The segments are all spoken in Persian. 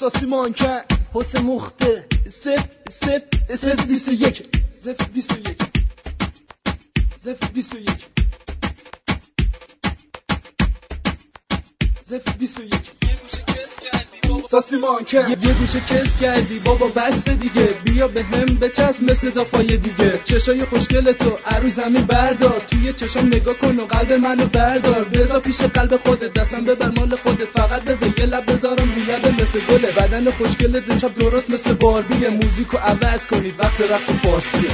ساسی مانکن حسن مخته صف 21 صف 21 صف 21 صف 21 ساسی مانکن یه گوشه کس کردی بابا بس دیگه، بیا به هم بچسب مثل دافای دیگه. چشای خوشگل تو عروی زمین بردار، توی چشام نگاه کن و قلب منو بردار. بذار پیش قلب خودت، دستم ببر مال خودت، فقط بذار یه لب بذارم رو لب مثل گله. بدن خوشگل دنشاب درست مثل باربیه، موزیکو عوض کنید وقت رقص فارسیه.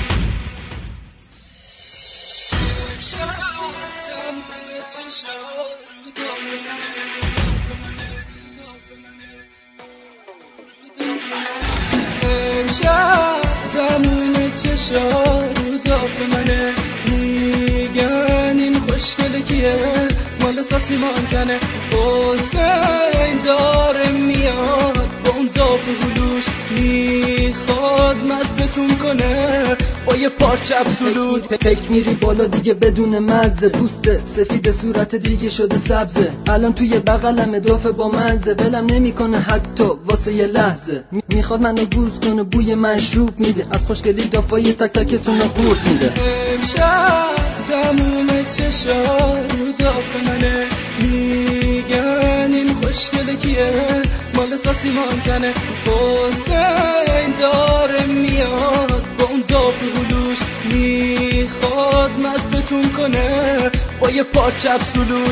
تموم چشا رو داف منه، میگن این خوشگله کیه، مال ساسی مانکنه. حسین داره میاد با اون داف هلوش، میخواد مستتون کنه با یه پارچه ابسولوت. پک میری بالا دیگه بدون مزه، پوست سفید صورت دیگه شده سبزه. الان توی بغلم دافه با مزه، ولم نمیکنه حتی واسه یه لحظه. میخواد منو گوز کنه، بوی مشروب میده، از خوشگلی دافای تک تکتون رو قورت میده. امشب تموم چشا رو داف منه، میگن این خوشگله کیه، مال ساسی مانکنه. حسین داره میاد با اون داف هلوش، میخواد مستتون کنه با یه پارچه ابسولوت.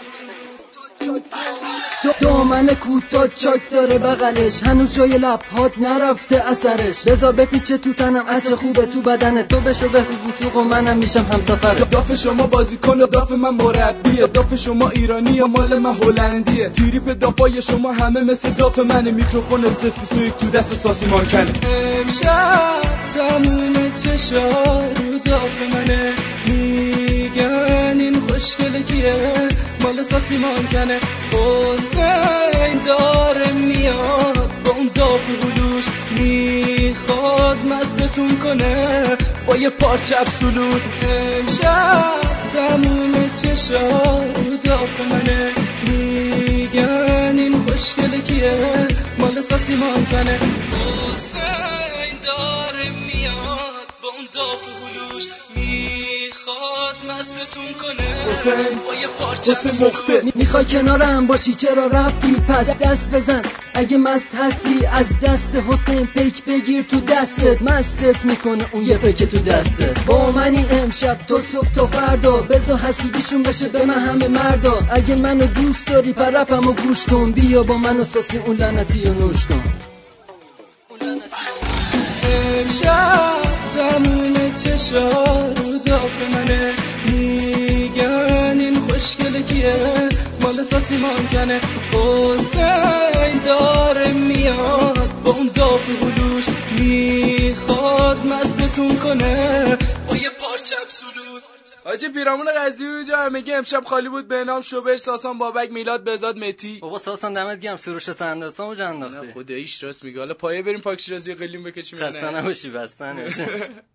دامن کوتاه چاک داره بغلش، هنوز جای لبهات نرفته اثرش. بذار بپیچه تو تنم، عطر خوبه تو بدنه، تو بشو به وثوق و منم میشم همسفر. داف شما بازیکن و داف من مربیه، داف شما ایرانی و مال من هلندیه. تریپ دافای شما همه مثل داف منه، میکروفون صف تو دست ساسی مانکنه. امشب تموم چشا رو داف منه، میگن این خوشگله کیه، مال ساسی مانکنه. حسین داره میاد با اون داف هلوش، میخواد مستتون کنه با یه پارچه ابسولوت. امشب تموم چشا رو داف منه، میگن این خوشگله کیه، مال ساسی مانکنه. حسین داره میاد با اون داف هلوش، میخواد مستتون کنه با یه پارچه ابسولوت. میخوای کنارم باشی چرا رفتی؟ پس دست بزن اگه مست هستی، از دست حسین پیک بگیر تو دستت، مستت میکنه اون یه پیک تو دستت. با منی امشب تو صبح تا فردا، بذار حسودیشون بشه به من همه مردا. اگه منو دوست داری پرپمو گوش کن، بیا با منو ساسی اون لعنتی رو نوش کن. امشب تموم چشا رو داف منه، میگن این خوشگله کیه، مال ساسی مانکنه. حسین داره میاد با اون داف هلوش، میخواد مستتون کنه با یه پارچه ابسولوت. حاجی پیرامون قضیه اونجا میگه امشب خالی بود به نام شوبر، ساسان، بابک، میلاد، بزاد، متی. بابا ساسان دمت گرم، سروش سندستامو جا انداختی. خداییش راست میگه. حالا پایه بریم پاک شیرازی قلیم بکشیم. خسته نباشی. بستن